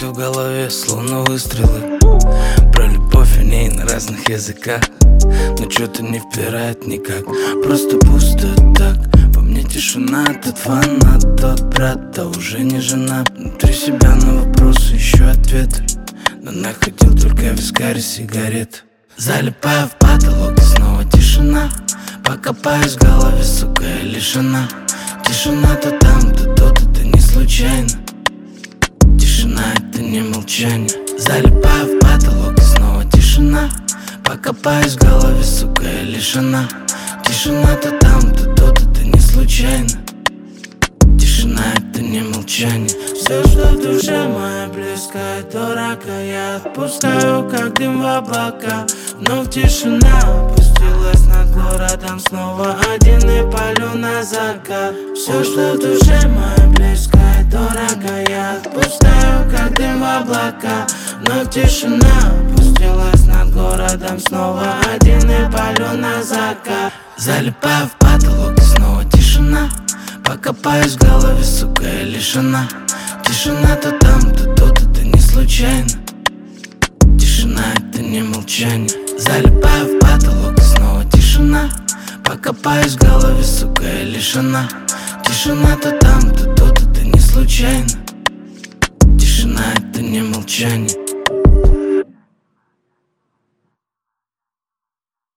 звуки в голове, словно выстрелы. Про любовь о ней на разных языках, но что-то не впирает никак. Просто пусто так. Во мне тишина, тот фанат, тот брат, да уже не жена. Внутри себя на вопросы ищу ответы, но находил только вискарь и сигарет. Залипаю в потолок и снова тишина. Покопаюсь в голове, сука, я лишена. Тишина то там, то тут, это не случайно. Тишина — это не молчание. Залипаю в потолок и снова тишина. Покопаюсь в голове, сука, я лишена. Тишина то там, то тут, это не случайно. Тишина — это не молчание. Все, что в душе моя близкая, дорого я отпускаю, как дым в облака. Вновь тишина опустилась над городом, снова один и палю на закат. Все, что в душе моя близкая, дорого я отпускаю, как дым в облака. Вновь тишина опустилась над городом, снова один и палю на закат. Залипаю в потолок и снова тишина. Покопаюсь в голове, сука, я лишена. Тишина то там, то тут, это не случайно. Тишина — это не молчание. Залипаю в потолок и снова тишина. Покопаюсь в голове, сука, я лишена. Тишина то там, то тут, это не случайно. Тишина — это не молчание.